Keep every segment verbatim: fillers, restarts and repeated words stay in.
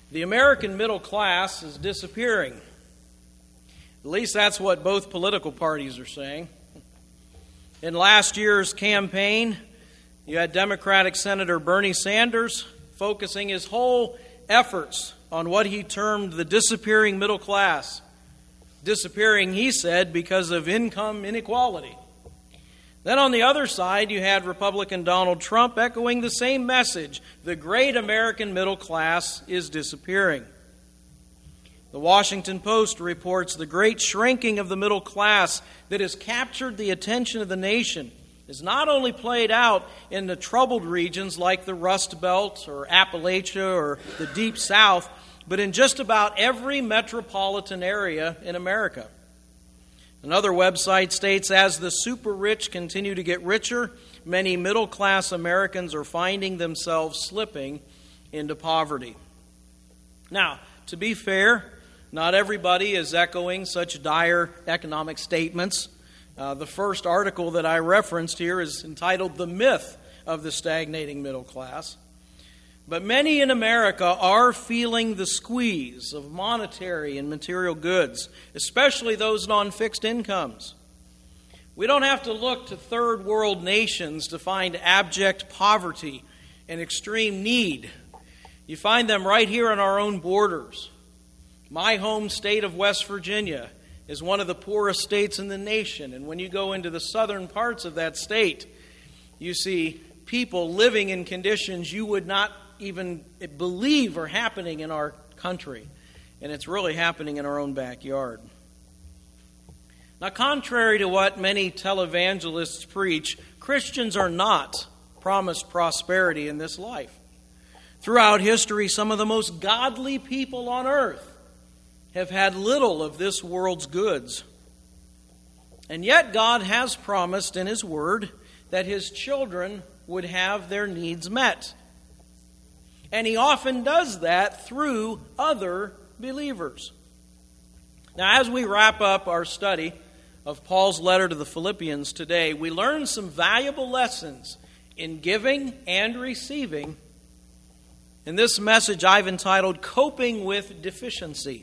The American middle class is disappearing. At least that's what both political parties are saying. In last year's campaign, you had Democratic Senator Bernie Sanders focusing his whole efforts on what he termed the disappearing middle class. Disappearing, he said, because of income inequality. Then on the other side, you had Republican Donald Trump echoing the same message. The great American middle class is disappearing. The Washington Post reports the great shrinking of the middle class that has captured the attention of the nation is not only played out in the troubled regions like the Rust Belt or Appalachia or the Deep South, but in just about every metropolitan area in America. Another website states, as the super rich continue to get richer, many middle-class Americans are finding themselves slipping into poverty. Now, to be fair, not everybody is echoing such dire economic statements. Uh, the first article that I referenced here is entitled "The Myth of the Stagnating Middle Class." But many in America are feeling the squeeze of monetary and material goods, especially those on fixed incomes. We don't have to look to third world nations to find abject poverty and extreme need. You find them right here on our own borders. My home state of West Virginia is one of the poorest states in the nation, and when you go into the southern parts of that state, you see people living in conditions you would not even believe are happening in our country. And it's really happening in our own backyard. Now, contrary to what many televangelists preach, Christians are not promised prosperity in this life. Throughout history, some of the most godly people on earth have had little of this world's goods. And yet God has promised in His Word that His children would have their needs met. And He often does that through other believers. Now, as we wrap up our study of Paul's letter to the Philippians today, we learn some valuable lessons in giving and receiving. In this message, I've entitled Coping with Deficiency.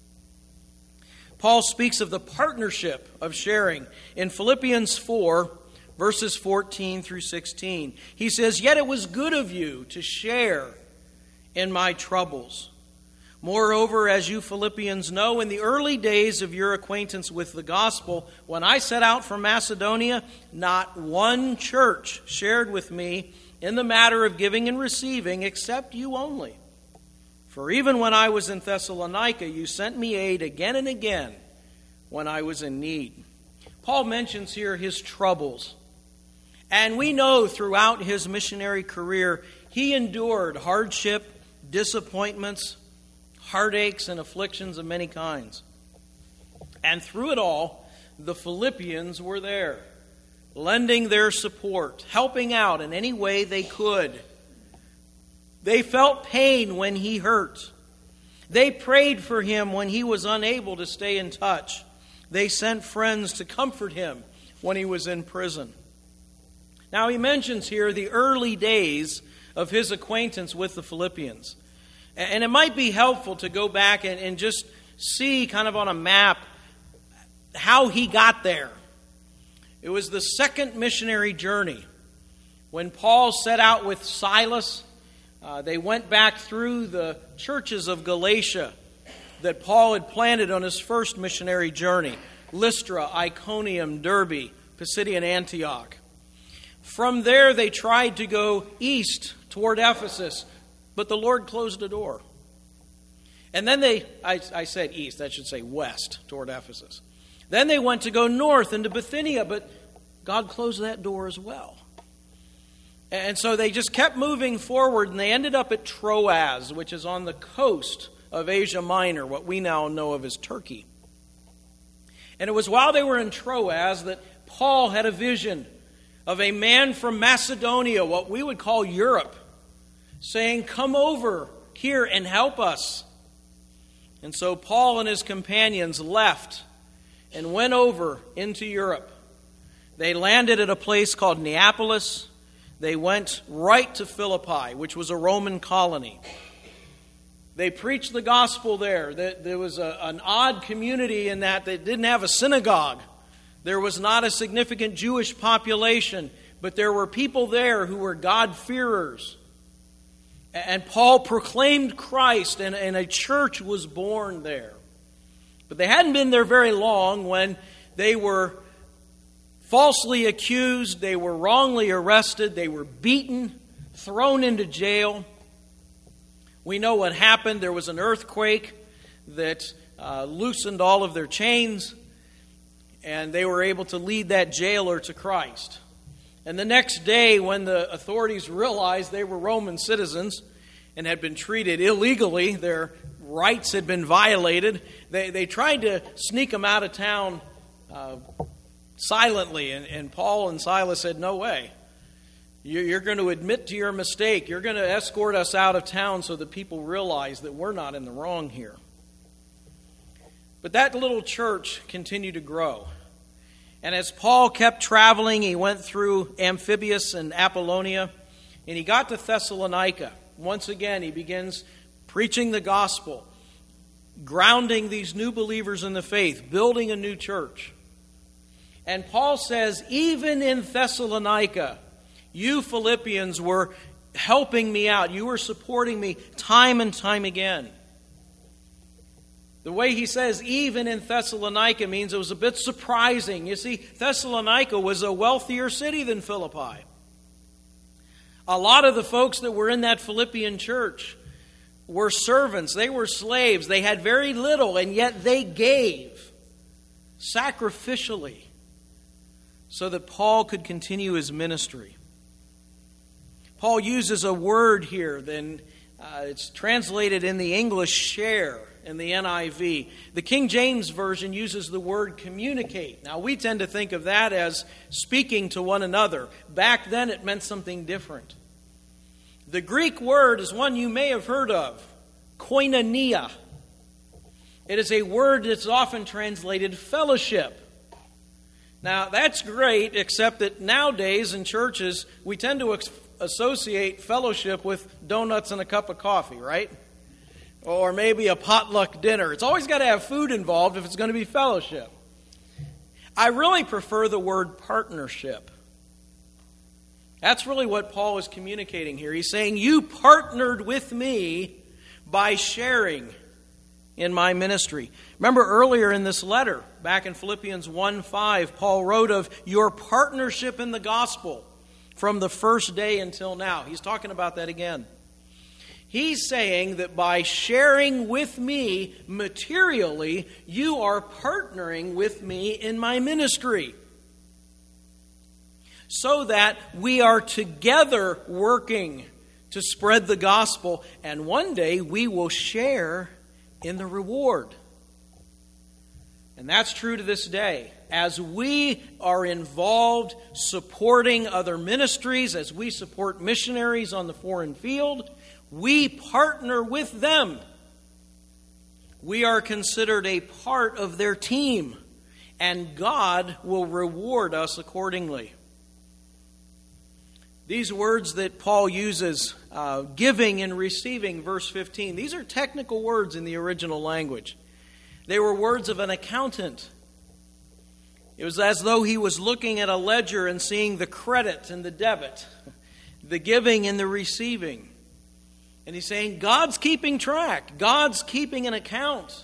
Paul speaks of the partnership of sharing in Philippians four, verses fourteen through sixteen. He says, "Yet it was good of you to share in my troubles. Moreover, as you Philippians know, in the early days of your acquaintance with the gospel, when I set out from Macedonia, not one church shared with me in the matter of giving and receiving, except you only. For even when I was in Thessalonica, you sent me aid again and again when I was in need." Paul mentions here his troubles. And we know throughout his missionary career, he endured hardship, disappointments, heartaches, and afflictions of many kinds. And through it all, the Philippians were there, lending their support, helping out in any way they could. They felt pain when he hurt. They prayed for him when he was unable to stay in touch. They sent friends to comfort him when he was in prison. Now, he mentions here the early days of his acquaintance with the Philippians. And it might be helpful to go back and, and just see kind of on a map how he got there. It was the second missionary journey. When Paul set out with Silas, uh, they went back through the churches of Galatia that Paul had planted on his first missionary journey. Lystra, Iconium, Derbe, Pisidian Antioch. From there, they tried to go east toward Ephesus, but the Lord closed the door. And then they, I, I said east, I should say west toward Ephesus. Then they went to go north into Bithynia, but God closed that door as well. And so they just kept moving forward, and they ended up at Troas, which is on the coast of Asia Minor, what we now know of as Turkey. And it was while they were in Troas that Paul had a vision of a man from Macedonia, what we would call Europe, saying, "Come over here and help us." And so Paul and his companions left and went over into Europe. They landed at a place called Neapolis. They went right to Philippi, which was a Roman colony. They preached the gospel there. There was a, an odd community in that they didn't have a synagogue. There was not a significant Jewish population, but there were people there who were God-fearers. And Paul proclaimed Christ, and, and a church was born there. But they hadn't been there very long when they were falsely accused, they were wrongly arrested, they were beaten, thrown into jail. We know what happened. There was an earthquake that uh, loosened all of their chains, and they were able to lead that jailer to Christ. And the next day, when the authorities realized they were Roman citizens and had been treated illegally, their rights had been violated, they, they tried to sneak them out of town uh, silently. And, and Paul and Silas said, "No way. You're going to admit to your mistake. You're going to escort us out of town so that people realize that we're not in the wrong here." But that little church continued to grow. And as Paul kept traveling, he went through Amphipolis and Apollonia, and he got to Thessalonica. Once again, he begins preaching the gospel, grounding these new believers in the faith, building a new church. And Paul says, even in Thessalonica, you Philippians were helping me out. You were supporting me time and time again. The way he says, even in Thessalonica, means it was a bit surprising. You see, Thessalonica was a wealthier city than Philippi. A lot of the folks that were in that Philippian church were servants. They were slaves. They had very little, and yet they gave sacrificially so that Paul could continue his ministry. Paul uses a word here, then uh, it's translated in the English share in the N I V. The King James Version uses the word communicate. Now we tend to think of that as speaking to one another. Back then it meant something different. The Greek word is one you may have heard of, koinonia. It is a word that's often translated fellowship. Now that's great, except that nowadays in churches we tend to ex- associate fellowship with donuts and a cup of coffee, right? Or maybe a potluck dinner. It's always got to have food involved if it's going to be fellowship. I really prefer the word partnership. That's really what Paul is communicating here. He's saying, you partnered with me by sharing in my ministry. Remember earlier in this letter, back in Philippians one five, Paul wrote of your partnership in the gospel from the first day until now. He's talking about that again. He's saying that by sharing with me materially, you are partnering with me in my ministry. So that we are together working to spread the gospel, and one day we will share in the reward. And that's true to this day. As we are involved supporting other ministries, as we support missionaries on the foreign field, we partner with them. We are considered a part of their team, and God will reward us accordingly. These words that Paul uses, uh, giving and receiving, verse fifteen, these are technical words in the original language. They were words of an accountant. It was as though he was looking at a ledger and seeing the credit and the debit, the giving and the receiving. And he's saying, God's keeping track. God's keeping an account.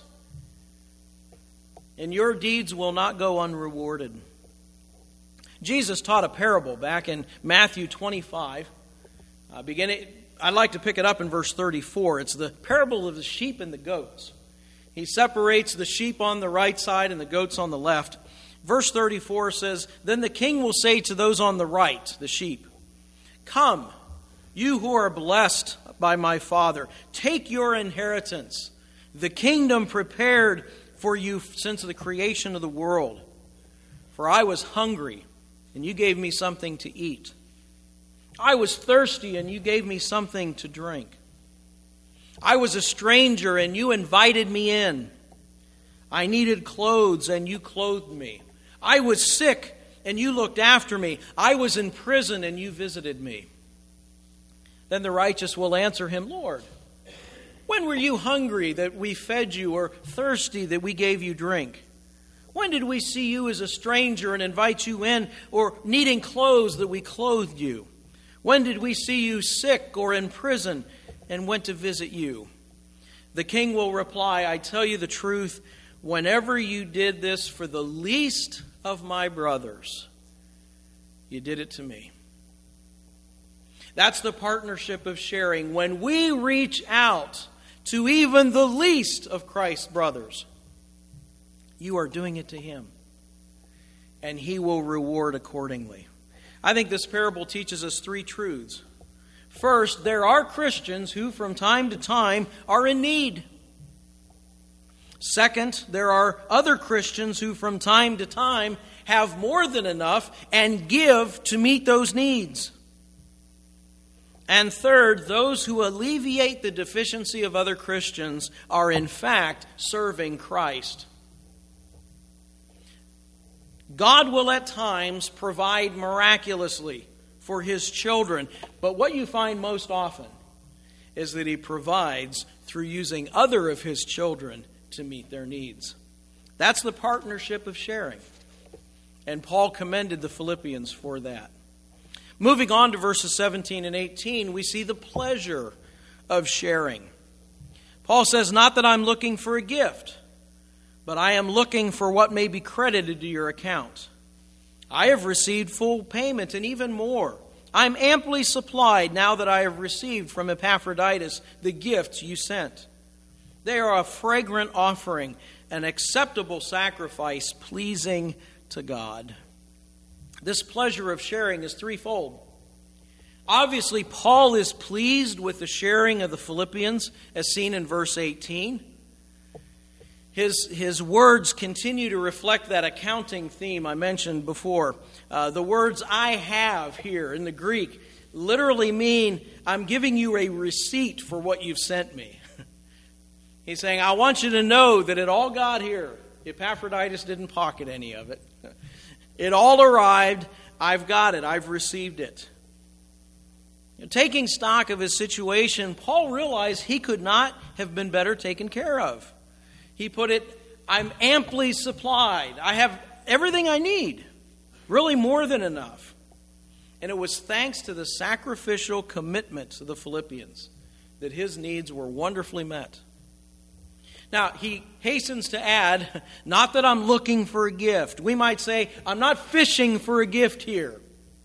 And your deeds will not go unrewarded. Jesus taught a parable back in Matthew twenty-five. Uh, beginning, I'd like to pick it up in verse thirty-four. It's the parable of the sheep and the goats. He separates the sheep on the right side and the goats on the left. Verse thirty-four says, then the king will say to those on the right, the sheep, come, you who are blessed by my Father, take your inheritance, the kingdom prepared for you since the creation of the world. For I was hungry, and you gave me something to eat. I was thirsty, and you gave me something to drink. I was a stranger, and you invited me in. I needed clothes, and you clothed me. I was sick, and you looked after me. I was in prison, and you visited me. Then the righteous will answer him, Lord, When were you hungry that we fed you, or thirsty that we gave you drink? When did we see you as a stranger and invite you in, or needing clothes that we clothed you? When did we see you sick or in prison and went to visit you?" The king will reply, "I tell you the truth, whenever you did this for the least of my brothers, you did it to me." That's the partnership of sharing. When we reach out to even the least of Christ's brothers, you are doing it to him, and he will reward accordingly. I think this parable teaches us three truths. First, there are Christians who from time to time are in need. Second, there are other Christians who from time to time have more than enough and give to meet those needs. And third, those who alleviate the deficiency of other Christians are in fact serving Christ. God will at times provide miraculously for his children, but what you find most often is that he provides through using other of his children to meet their needs. That's the partnership of sharing. And Paul commended the Philippians for that. Moving on to verses seventeen and eighteen, we see the pleasure of sharing. Paul says, "Not that I'm looking for a gift, but I am looking for what may be credited to your account. I have received full payment and even more. I'm amply supplied now that I have received from Epaphroditus the gifts you sent. They are a fragrant offering, an acceptable sacrifice pleasing to God." This pleasure of sharing is threefold. Obviously, Paul is pleased with the sharing of the Philippians, as seen in verse eighteen. His, his words continue to reflect that accounting theme I mentioned before. Uh, the words "I have" here in the Greek literally mean, I'm giving you a receipt for what you've sent me. He's saying, I want you to know that it all got here. Epaphroditus didn't pocket any of it. It all arrived. I've got it. I've received it. Taking stock of his situation, Paul realized he could not have been better taken care of. He put it, I'm amply supplied. I have everything I need. Really more than enough. And it was thanks to the sacrificial commitment of the Philippians that his needs were wonderfully met. Now, he hastens to add, not that I'm looking for a gift. We might say, I'm not fishing for a gift here.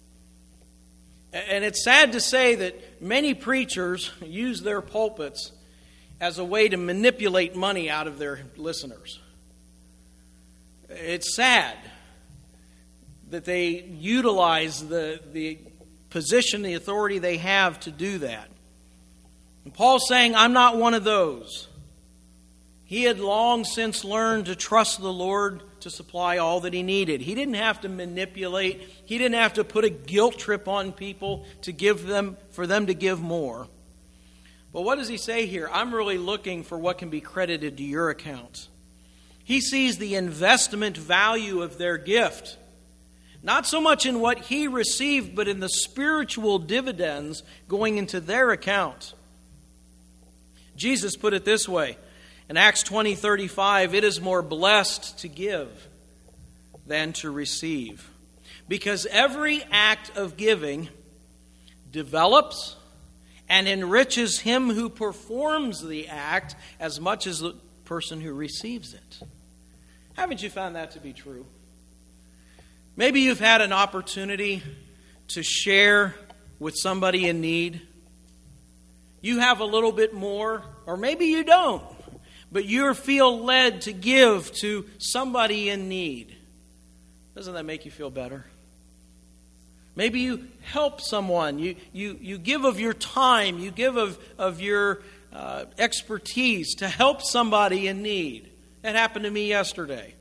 And it's sad to say that many preachers use their pulpits as a way to manipulate money out of their listeners. It's sad that they utilize the, the position, the authority they have to do that. And Paul's saying, I'm not one of those. He had long since learned to trust the Lord to supply all that he needed. He didn't have to manipulate. He didn't have to put a guilt trip on people to give them, for them to give more. But what does he say here? I'm really looking for what can be credited to your account. He sees the investment value of their gift. Not so much in what he received, but in the spiritual dividends going into their account. Jesus put it this way. In Acts twenty thirty-five, it is more blessed to give than to receive. Because every act of giving develops and enriches him who performs the act as much as the person who receives it. Haven't you found that to be true? Maybe you've had an opportunity to share with somebody in need. You have a little bit more, or maybe you don't. But you feel led to give to somebody in need. Doesn't that make you feel better? Maybe you help someone. You you, you give of your time. You give of, of your uh, expertise to help somebody in need. That happened to me yesterday.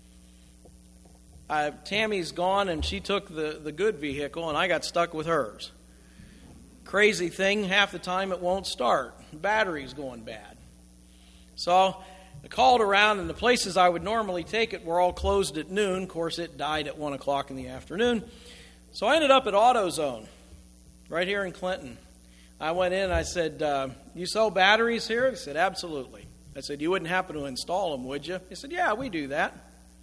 Uh, Tammy's gone and she took the, the good vehicle and I got stuck with hers. Crazy thing, half the time it won't start. The battery's going bad. So I called around, and the places I would normally take it were all closed at noon. Of course, it died at one o'clock in the afternoon. So I ended up at AutoZone, right here in Clinton. I went in and I said, uh, you sell batteries here? He said, absolutely. I said, you wouldn't happen to install them, would you? He said, yeah, we do that.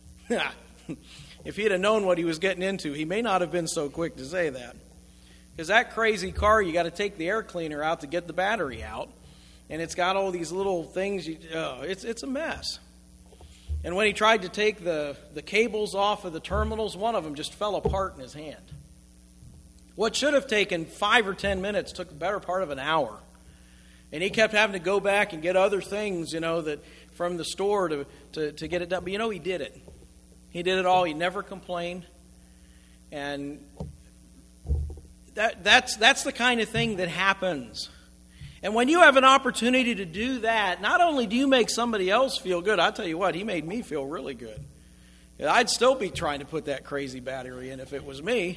If he'd have known what he was getting into, he may not have been so quick to say that. Because that crazy car, you got to take the air cleaner out to get the battery out. And it's got all these little things. You, oh, it's it's a mess. And when he tried to take the, the cables off of the terminals, one of them just fell apart in his hand. What should have taken five or ten minutes took the better part of an hour. And he kept having to go back and get other things, you know, that from the store to, to, to get it done. But you know, he did it. He did it all. He never complained. And that that's that's the kind of thing that happens. And when you have an opportunity to do that, not only do you make somebody else feel good, I'll tell you what, he made me feel really good. I'd still be trying to put that crazy battery in if it was me.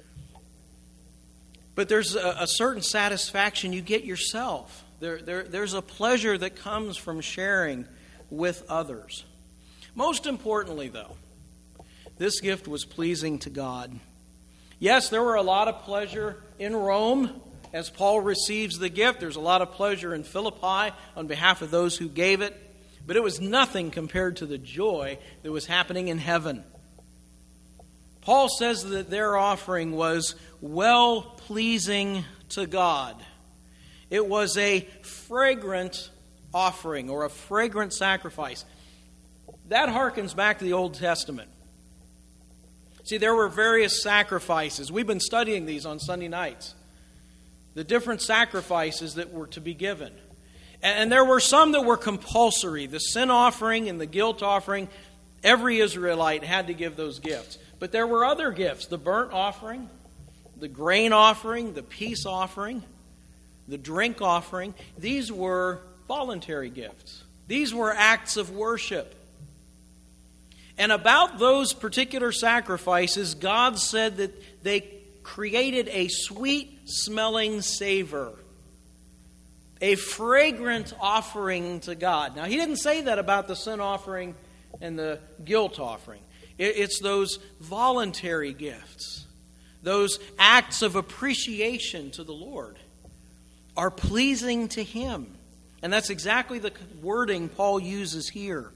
But there's a, a certain satisfaction you get yourself. There, there, there's a pleasure that comes from sharing with others. Most importantly, though, this gift was pleasing to God. Yes, there were a lot of pleasure in Rome as Paul receives the gift. There's a lot of pleasure in Philippi on behalf of those who gave it. But it was nothing compared to the joy that was happening in heaven. Paul says that their offering was well-pleasing to God. It was a fragrant offering or a fragrant sacrifice. That harkens back to the Old Testament. See, there were various sacrifices. We've been studying these on Sunday nights. The different sacrifices that were to be given. And there were some that were compulsory. The sin offering and the guilt offering, every Israelite had to give those gifts. But there were other gifts. The burnt offering, the grain offering, the peace offering, the drink offering. These were voluntary gifts. These were acts of worship. And about those particular sacrifices, God said that they created a sweet-smelling savor, a fragrant offering to God. Now, he didn't say that about the sin offering and the guilt offering. It's those voluntary gifts, those acts of appreciation to the Lord are pleasing to Him. And that's exactly the wording Paul uses here.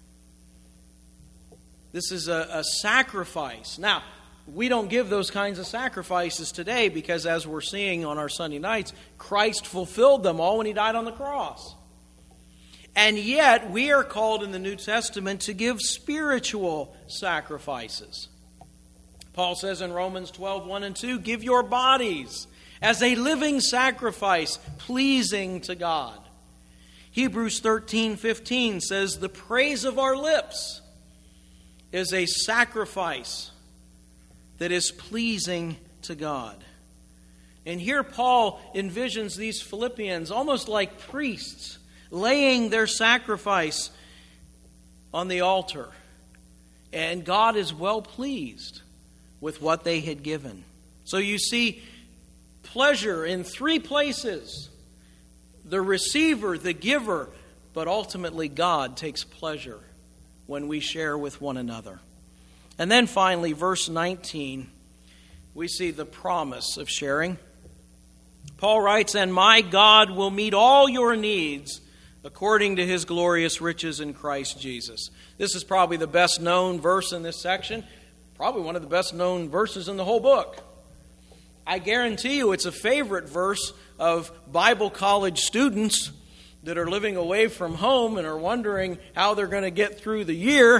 This is a, a sacrifice. Now, we don't give those kinds of sacrifices today because, as we're seeing on our Sunday nights, Christ fulfilled them all when He died on the cross. And yet, we are called in the New Testament to give spiritual sacrifices. Paul says in Romans twelve, one and two, give your bodies as a living sacrifice pleasing to God. Hebrews thirteen, fifteen says, the praise of our lips is a sacrifice that is pleasing to God. And here Paul envisions these Philippians almost like priests laying their sacrifice on the altar. And God is well pleased with what they had given. So you see pleasure in three places. The receiver, the giver, but ultimately God takes pleasure when we share with one another. And then finally, verse nineteen, we see the promise of sharing. Paul writes, and my God will meet all your needs according to His glorious riches in Christ Jesus. This is probably the best known verse in this section. Probably one of the best known verses in the whole book. I guarantee you it's a favorite verse of Bible college students that are living away from home and are wondering how they're going to get through the year.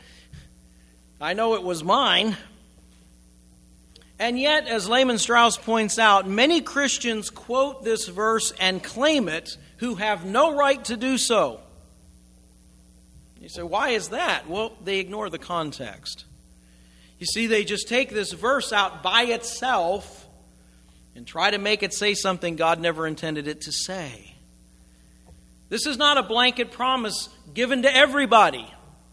I know it was mine. And yet, as Lehman Strauss points out, many Christians quote this verse and claim it who have no right to do so. You say, why is that? Well, they ignore the context. You see, they just take this verse out by itself and try to make it say something God never intended it to say. This is not a blanket promise given to everybody.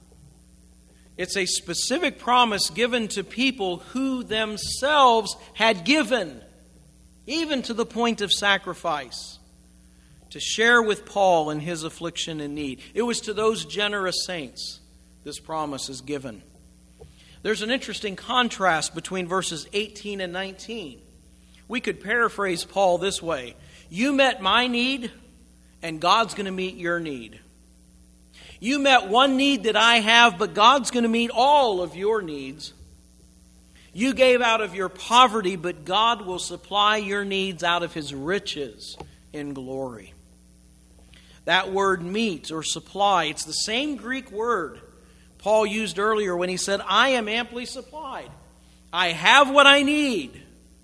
It's a specific promise given to people who themselves had given, even to the point of sacrifice, to share with Paul in his affliction and need. It was to those generous saints this promise is given. There's an interesting contrast between verses eighteen and nineteen. We could paraphrase Paul this way. You met my need, and God's going to meet your need. You met one need that I have, but God's going to meet all of your needs. You gave out of your poverty, but God will supply your needs out of His riches in glory. That word meet or supply, it's the same Greek word Paul used earlier when he said, I am amply supplied. I have what I need.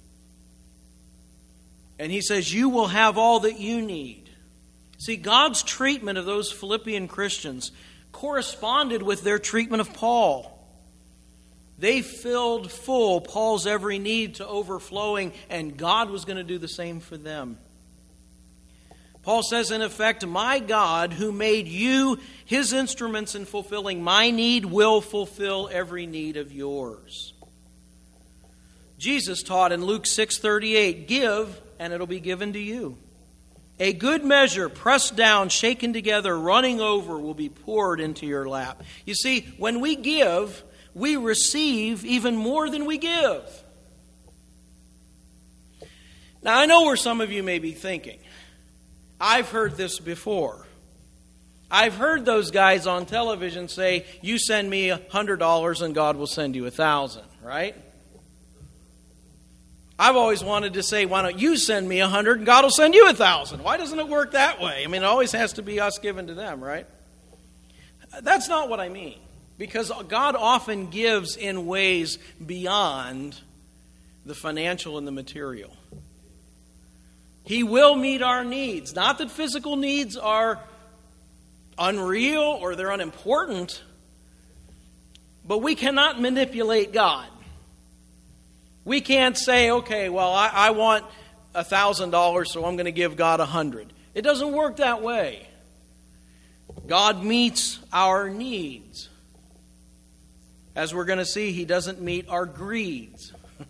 And he says, you will have all that you need. See, God's treatment of those Philippian Christians corresponded with their treatment of Paul. They filled full Paul's every need to overflowing, and God was going to do the same for them. Paul says, in effect, my God, who made you His instruments in fulfilling my need, will fulfill every need of yours. Jesus taught in Luke six thirty-eight, give, and it'll be given to you. A good measure, pressed down, shaken together, running over, will be poured into your lap. You see, when we give, we receive even more than we give. Now, I know where some of you may be thinking. I've heard this before. I've heard those guys on television say, you send me one hundred dollars and God will send you one thousand dollars, right? I've always wanted to say, why don't you send me a hundred and God will send you a thousand? Why doesn't it work that way? I mean, it always has to be us giving to them, right? That's not what I mean. Because God often gives in ways beyond the financial and the material. He will meet our needs. Not that physical needs are unreal or they're unimportant, but we cannot manipulate God. We can't say, okay, well, I, I want one thousand dollars, so I'm going to give God one hundred dollars. It doesn't work that way. God meets our needs. As we're going to see, He doesn't meet our greeds.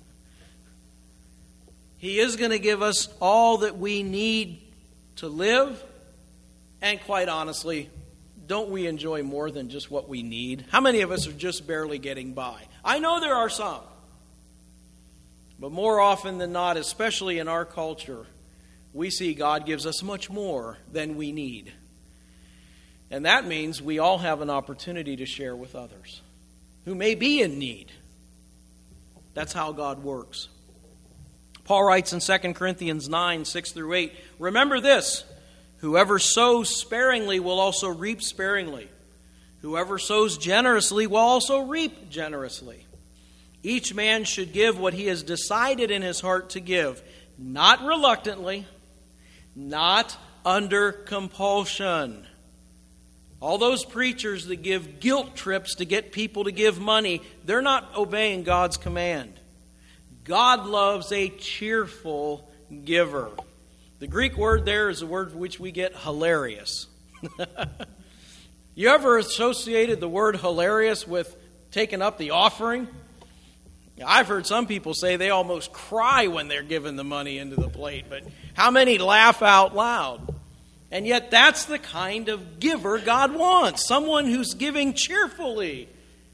He is going to give us all that we need to live. And quite honestly, don't we enjoy more than just what we need? How many of us are just barely getting by? I know there are some. But more often than not, especially in our culture, we see God gives us much more than we need. And that means we all have an opportunity to share with others who may be in need. That's how God works. Paul writes in Second Corinthians nine, six through eight, remember this, whoever sows sparingly will also reap sparingly. Whoever sows generously will also reap generously. Each man should give what he has decided in his heart to give, not reluctantly, not under compulsion. All those preachers that give guilt trips to get people to give money, they're not obeying God's command. God loves a cheerful giver. The Greek word there is a word for which we get hilarious. You ever associated the word hilarious with taking up the offering? I've heard some people say they almost cry when they're giving the money into the plate, but how many laugh out loud? And yet that's the kind of giver God wants, someone who's giving cheerfully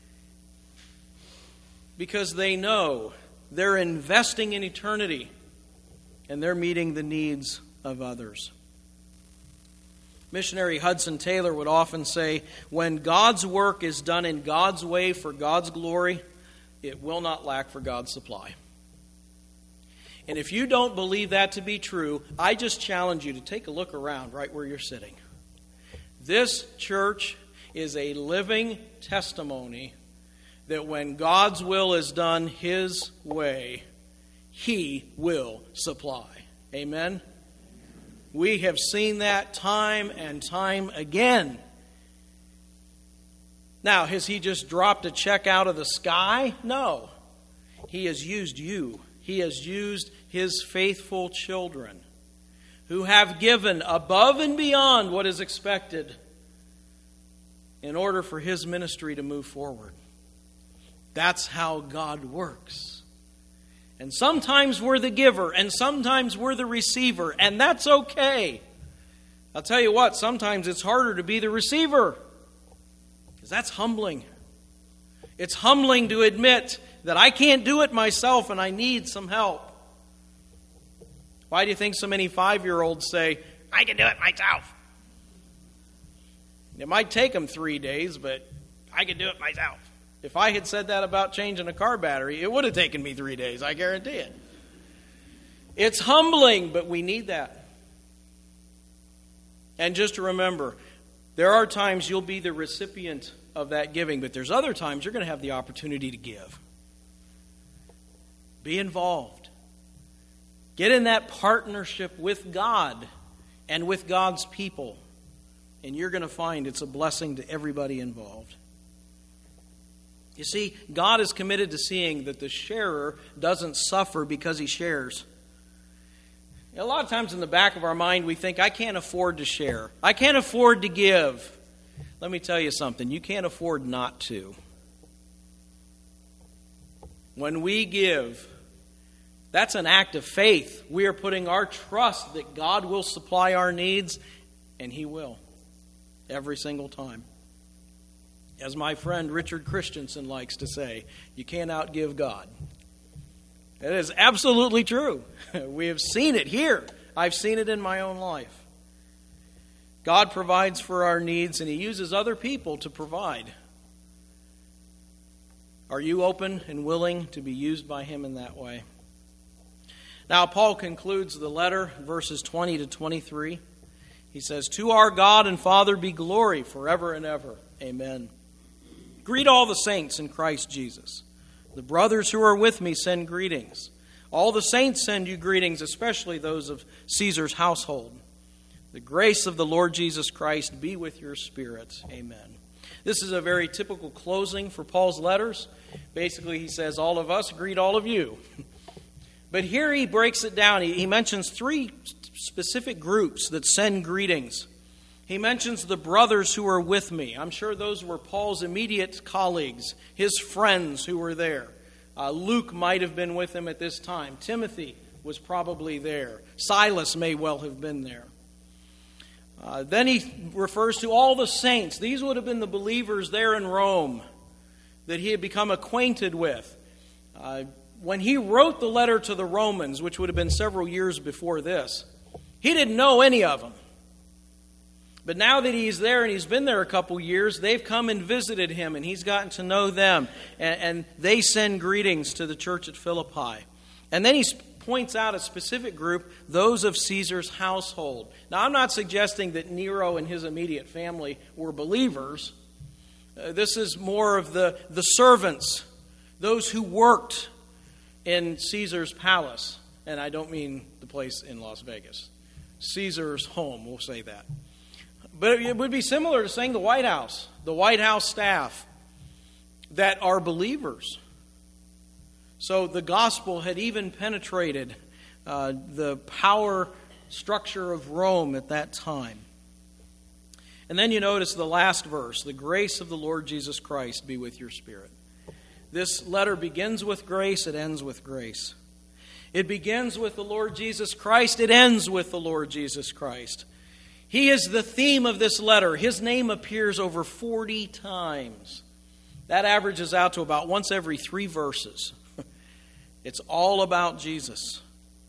because they know they're investing in eternity and they're meeting the needs of others. Missionary Hudson Taylor would often say, when God's work is done in God's way for God's glory, it will not lack for God's supply. And if you don't believe that to be true, I just challenge you to take a look around right where you're sitting. This church is a living testimony that when God's will is done His way, He will supply. Amen? We have seen that time and time again. Now, has He just dropped a check out of the sky? No. He has used you. He has used His faithful children who have given above and beyond what is expected in order for His ministry to move forward. That's how God works. And sometimes we're the giver, and sometimes we're the receiver, and that's okay. I'll tell you what, sometimes it's harder to be the receiver. Because that's humbling. It's humbling to admit that I can't do it myself and I need some help. Why do you think so many five-year-olds say, I can do it myself? It might take them three days, but I can do it myself. If I had said that about changing a car battery, it would have taken me three days, I guarantee it. It's humbling, but we need that. And just to remember, there are times you'll be the recipient of that giving, but there's other times you're going to have the opportunity to give. Be involved. Get in that partnership with God and with God's people, and you're going to find it's a blessing to everybody involved. You see, God is committed to seeing that the sharer doesn't suffer because he shares. A lot of times in the back of our mind we think, I can't afford to share. I can't afford to give. Let me tell you something. You can't afford not to. When we give, that's an act of faith. We are putting our trust that God will supply our needs, and He will. Every single time. As my friend Richard Christensen likes to say, you can't outgive God. It is absolutely true. We have seen it here. I've seen it in my own life. God provides for our needs, and He uses other people to provide. Are you open and willing to be used by Him in that way? Now, Paul concludes the letter, verses twenty to twenty-three. He says, To our God and Father be glory forever and ever. Amen. Greet all the saints in Christ Jesus. The brothers who are with me send greetings. All the saints send you greetings, especially those of Caesar's household. The grace of the Lord Jesus Christ be with your spirit. Amen. This is a very typical closing for Paul's letters. Basically, he says, all of us greet all of you. But here he breaks it down. He, he mentions three specific groups that send greetings. He mentions the brothers who are with me. I'm sure those were Paul's immediate colleagues, his friends who were there. Uh, Luke might have been with him at this time. Timothy was probably there. Silas may well have been there. Uh, then he refers to all the saints. These would have been the believers there in Rome that he had become acquainted with. Uh, when he wrote the letter to the Romans, which would have been several years before this, he didn't know any of them. But now that he's there and he's been there a couple years, they've come and visited him and he's gotten to know them. And, and they send greetings to the church at Philippi. And then he points out a specific group, those of Caesar's household. Now, I'm not suggesting that Nero and his immediate family were believers. Uh, this is more of the, the servants, those who worked in Caesar's palace. And I don't mean the place in Las Vegas. Caesar's home, we'll say that. But it would be similar to saying the White House, the White House staff that are believers. So the gospel had even penetrated uh, the power structure of Rome at that time. And then you notice the last verse, the grace of the Lord Jesus Christ be with your spirit. This letter begins with grace, it ends with grace. It begins with the Lord Jesus Christ, it ends with the Lord Jesus Christ. He is the theme of this letter. His name appears over forty times. That averages out to about once every three verses. It's all about Jesus.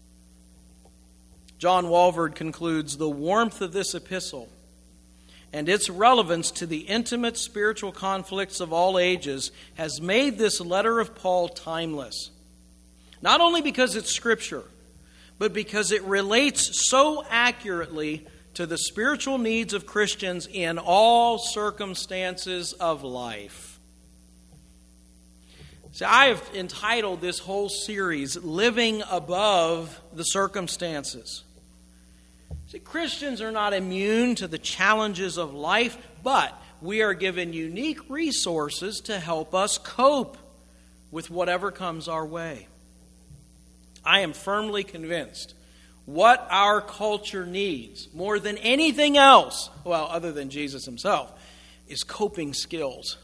John Walvoord concludes, the warmth of this epistle and its relevance to the intimate spiritual conflicts of all ages has made this letter of Paul timeless. Not only because it's Scripture, but because it relates so accurately to the spiritual needs of Christians in all circumstances of life. See, I have entitled this whole series, Living Above the Circumstances. See, Christians are not immune to the challenges of life, but we are given unique resources to help us cope with whatever comes our way. I am firmly convinced what our culture needs, more than anything else, well, other than Jesus himself, is coping skills.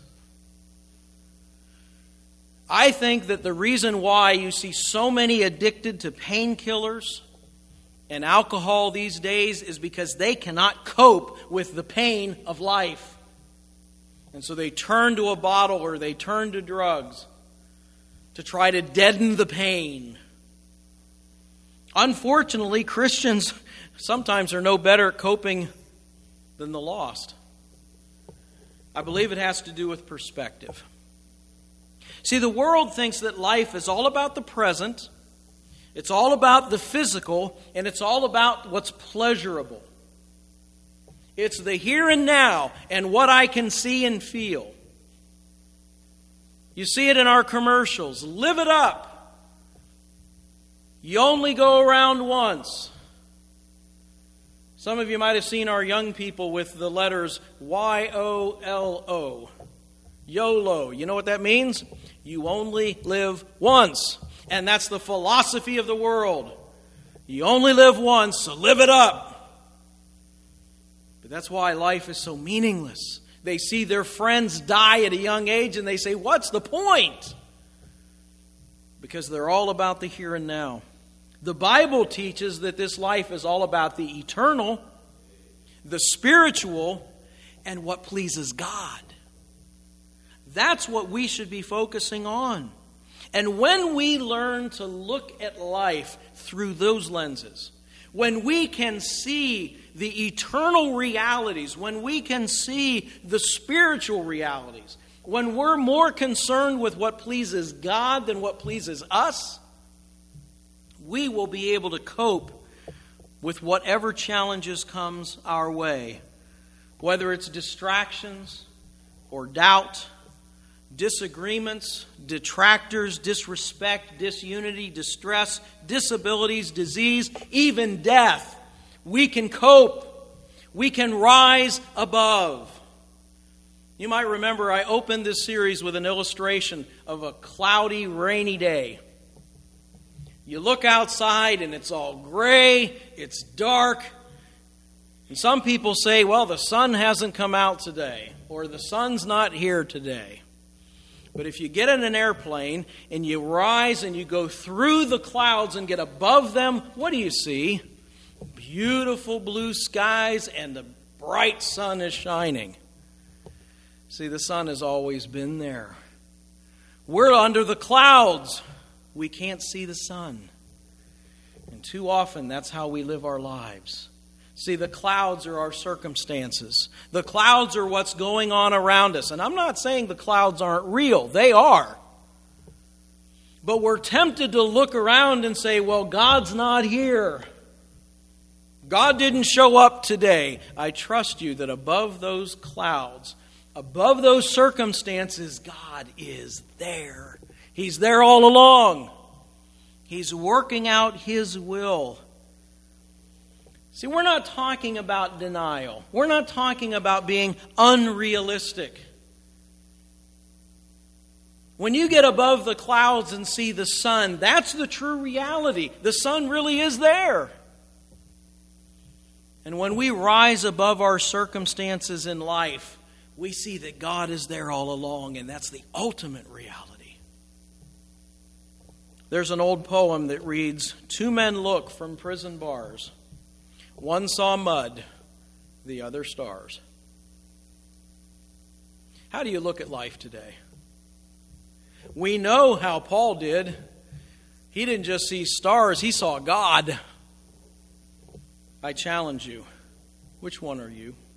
I think that the reason why you see so many addicted to painkillers and alcohol these days is because they cannot cope with the pain of life. And so they turn to a bottle or they turn to drugs to try to deaden the pain. Unfortunately, Christians sometimes are no better at coping than the lost. I believe it has to do with perspective. See, the world thinks that life is all about the present, it's all about the physical, and it's all about what's pleasurable. It's the here and now and what I can see and feel. You see it in our commercials. Live it up. You only go around once. Some of you might have seen our young people with the letters Y O L O. YOLO. You know what that means? You only live once. And that's the philosophy of the world. You only live once, so live it up. But that's why life is so meaningless. They see their friends die at a young age and they say, what's the point? Because they're all about the here and now. The Bible teaches that this life is all about the eternal, the spiritual, and what pleases God. That's what we should be focusing on. And when we learn to look at life through those lenses, when we can see the eternal realities, when we can see the spiritual realities, when we're more concerned with what pleases God than what pleases us, we will be able to cope with whatever challenges comes our way, whether it's distractions or doubt, disagreements, detractors, disrespect, disunity, distress, disabilities, disease, even death. We can cope. We can rise above. You might remember I opened this series with an illustration of a cloudy, rainy day. You look outside and it's all gray, it's dark. And some people say, well, the sun hasn't come out today, or the sun's not here today. But if you get in an airplane and you rise and you go through the clouds and get above them, what do you see? Beautiful blue skies and the bright sun is shining. See, the sun has always been there. We're under the clouds. We can't see the sun. And too often, that's how we live our lives. See, the clouds are our circumstances. The clouds are what's going on around us. And I'm not saying the clouds aren't real. They are. But we're tempted to look around and say, well, God's not here. God didn't show up today. I trust you that above those clouds, above those circumstances, God is there. He's there all along. He's working out His will. See, we're not talking about denial. We're not talking about being unrealistic. When you get above the clouds and see the sun, that's the true reality. The sun really is there. And when we rise above our circumstances in life, we see that God is there all along, and that's the ultimate reality. There's an old poem that reads, two men look from prison bars. One saw mud, the other stars. How do you look at life today? We know how Paul did. He didn't just see stars, he saw God. I challenge you. Which one are you?